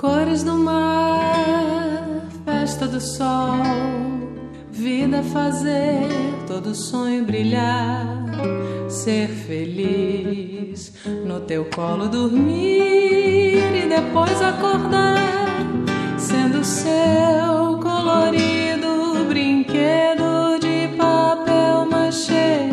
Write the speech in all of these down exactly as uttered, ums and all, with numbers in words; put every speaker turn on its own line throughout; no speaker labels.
Cores do mar, festa do sol, vida fazer, todo sonho brilhar, ser feliz, no teu colo dormir e depois acordar, sendo seu colorido brinquedo de papel machê.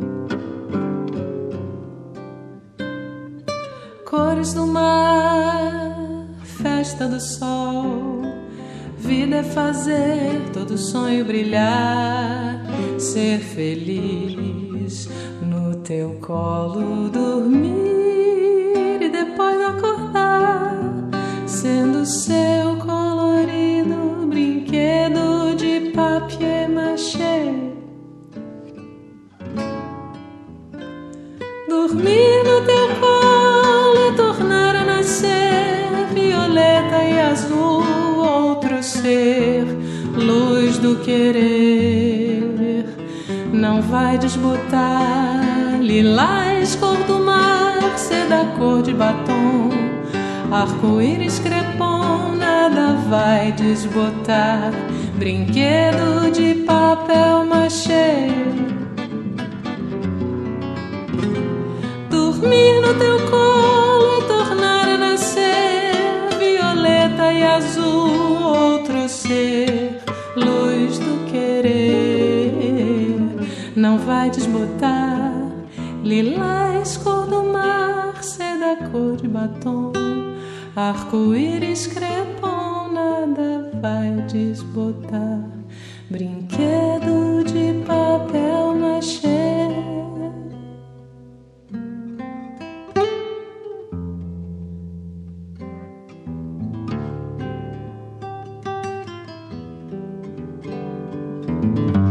Cores do mar, festa do sol, vida é fazer todo sonho brilhar, ser feliz, no teu colo dormir e depois acordar, sendo seu colorido brinquedo de papier mâché. Dormir no teu colo e tornar a nascer violeta e azul, outro ser, luz do querer. Não vai desbotar lilás, cor do mar, ser da cor de batom, arco-íris crepom, nada vai desbotar, brinquedo de papel machê. Dormir no teu colo e tornar a nascer violeta e azul, outro ser, luz do querer. Não vai desbotar lilás, cor do mar, ser da cor de batom, arco-íris crepom, nada vai desbotar, brinquedo de papel machê.
Thank you.